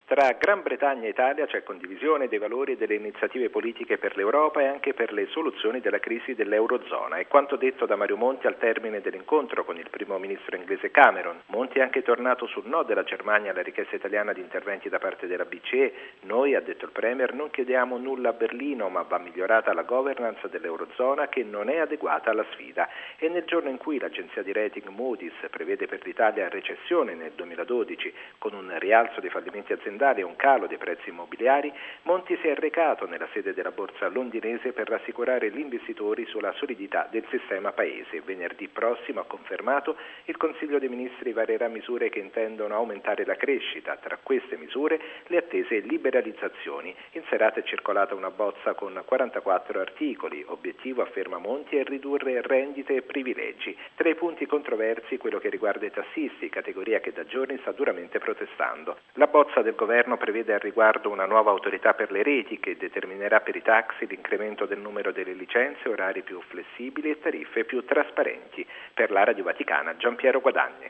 Tra Gran Bretagna e Italia c'è condivisione dei valori e delle iniziative politiche per l'Europa e anche per le soluzioni della crisi dell'Eurozona. È quanto detto da Mario Monti al termine dell'incontro con il primo ministro inglese Cameron. Monti è anche tornato sul no della Germania alla richiesta italiana di interventi da parte della BCE. Noi, ha detto il Premier, non chiediamo nulla a Berlino, ma va migliorata la governance dell'Eurozona che non è adeguata alla sfida. E nel giorno in cui l'agenzia di rating Moody's prevede per l'Italia recessione nel 2012 con un rialzo dei fallimenti aziendali e un calo dei prezzi immobiliari, Monti si è recato nella sede della borsa londinese per rassicurare gli investitori sulla solidità del sistema paese. Venerdì prossimo, ha confermato, il Consiglio dei Ministri varerà misure che intendono aumentare la crescita. Tra queste misure le attese liberalizzazioni. In serata è circolata una bozza con 44 articoli. Obiettivo, afferma Monti, è ridurre rendite e privilegi. Tra i punti controversi quello che riguarda i tassisti, categoria che da giorni sta duramente protestando. La bozza del governo prevede al riguardo una nuova autorità per le reti che determinerà per i taxi l'incremento del numero delle licenze, orari più flessibili e tariffe più trasparenti. Per la Radio Vaticana, Giampiero Guadagni.